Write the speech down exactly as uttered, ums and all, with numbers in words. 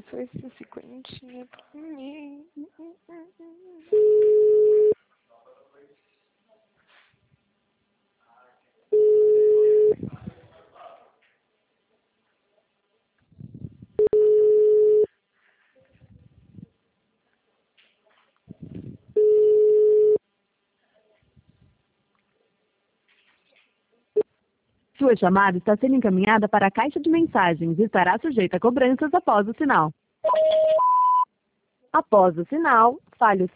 só esse cinquentinha pra mim. Sua chamada está sendo encaminhada para a caixa de mensagens e estará sujeita a cobranças após o sinal. Após o sinal, fale o